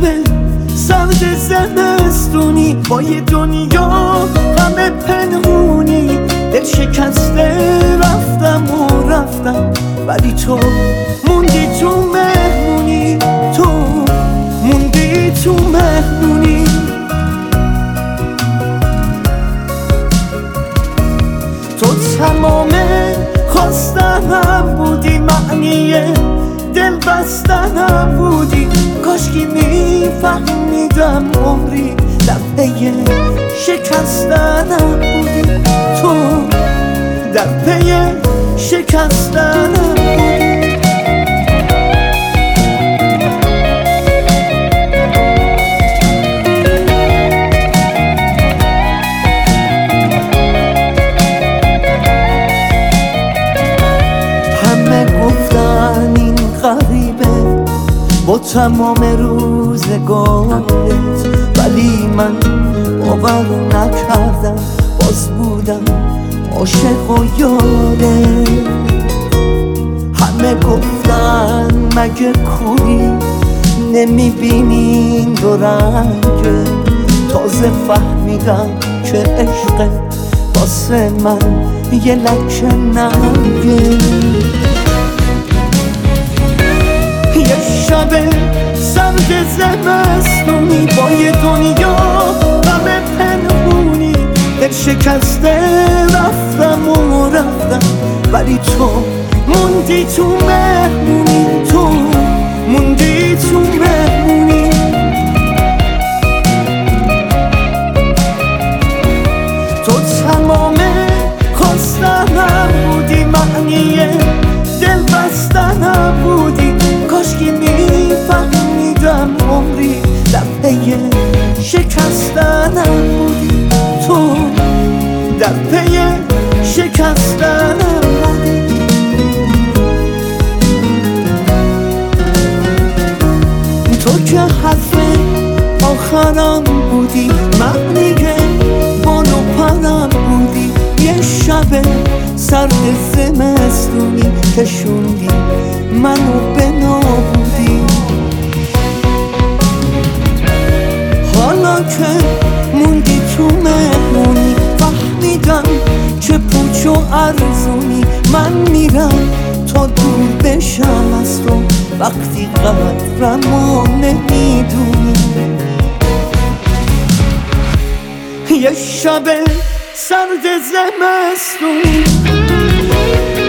سرد زمستونی با یه دنیا همه پنهونی، دل شکسته رفتم ولی تو موندی تو مهمونی، تو موندی تو مهمونی. تو تمام خواستنم بودی، معنی دل بستنم بودی، کاشکی میفهمیدم عمری دفعه شکستنم بودی، تو در پی شکستنم بودی. همه گفتن این غریبه با تمام روزگارت، ولی من باور نکردم، باز بودم عاشق و یاره. همه گفتن مگه کوری نمیبینی این دو رنگه، تازه فهمیدم که عشق واسه من یه لکه ننگه. یه شب سرد زمستونی با یه دنیا همه پنهونی، دل شکسته رفتم ولی تو موندی تو مهمونی، تو موندی تو مهمونی. تو تمام خواستنم بودی، معنی دل بستنم بودی، کاشکی میفهمیدم عمری دفعه شکستنم بودی، تو در پی شکستنم بودی. تو که حرف آخرم بودی، معنی بال و پرم بودی، یه شب سرد زمستونی کشوندی منو به نابودی. حالا که موندی تو مهمونی، فهمیدم چه پوچ و ارزونی، من میرم تا دور بشم از تو وقتی قدرمو نمیدونی. یه شب سرد زمستونی